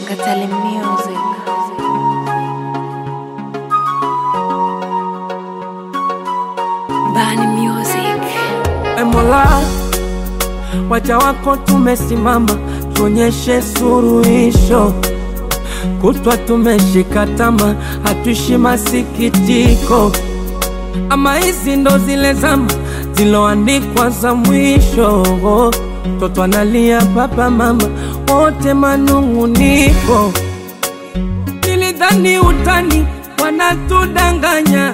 Gatali Music. Bani Music. Mola, waja wako tumesimama, tuonyeshe suluhisho. Kutwa tumeshika tama, hatuishi masikitiko. Ama hizi ndo zile zama ziloandikwa za mwisho. Toto analia, baba mama wote manunguniko. Nilidhani utani wanatudanganya,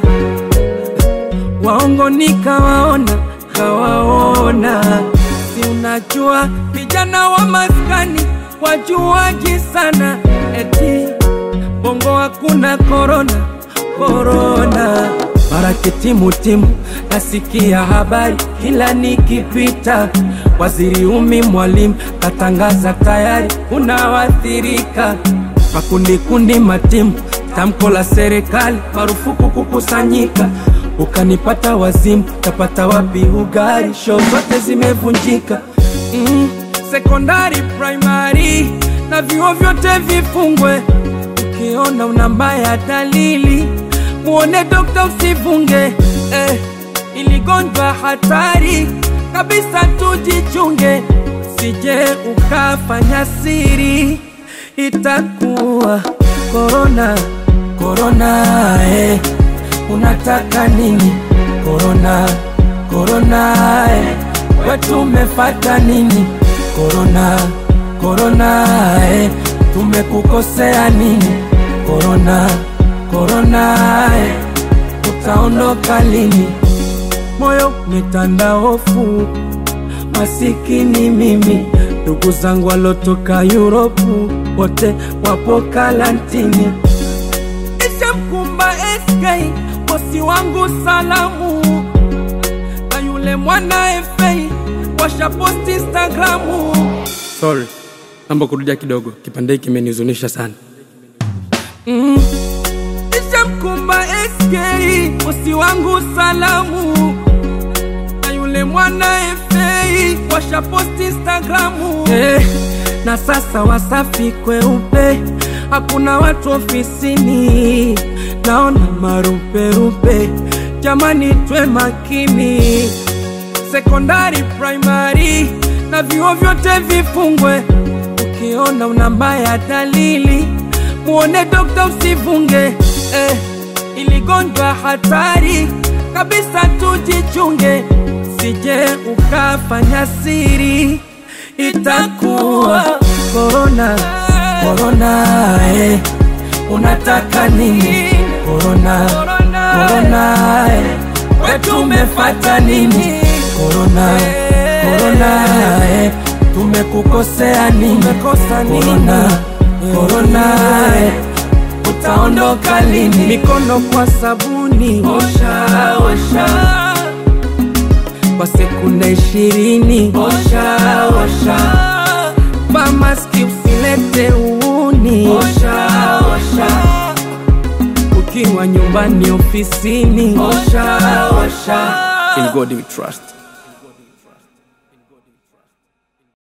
waongo nikawaona, kawaona. Si unajua vijana wa maskani wajuaji sana, eti bongo hakuna corona, corona. Marake timu nasikia habari kila nikipita. Waziri mwalimu katangaza tayari unawathirika. Makundi matimu, tamko la serikali marufuku kukusanyika. Ukanipata wazimu, tapata wapi ugari? Show zote zimevunjika. Sekondari, primary na vyuo vyote vifungwe. Ukiona una mbaya dalili, muone dokta usivunge. Iligonjwa hatari kabisa, tujichunge. Sije ukafanya siri, itakuwa corona, corona. Unataka nini? Corona, corona. Wetu umefata nini? Corona, corona. Tumekukosea nini? Corona, corona. Utaondoka lini? Moyo umetanda hofu, masikini mimi. Ndugu zangu walotoka Europe wote wapo karantini. Isha mkumba SK, bosi wangu salamu. Na yule mwana FA washa post Instagramu. Sorry, naomba kurudia kidogo, kipande hiki kimenihuzunisha sana. Isha mkumba SK, bosi wangu salamu. Na yule mwana FA washa post Instagramu. Na sasa Wasafi kweupe, hakuna watu ofisini. Naona marupe, jamani twe makini. Sekondari, primary na vyuo vyote vifungwe. Ukiona una mbaya dalili, muone dokta usivunge. Iligonjwa hatari kabisa, tujichunge. Sije ukafanya siri, itakuwa corona, corona. Unataka nini? Corona, corona. Wetu umefata nini? Corona, corona. Tumekukosea nini? Corona, corona. Utaondoka lini? Mikono kwa sabuni, osha, osha. Kwa sekunde 20, osha, osha. Maski usilete uuni, osha, osha. Ukiwa nyumbani, ofisini, osha, osha. In God we trust.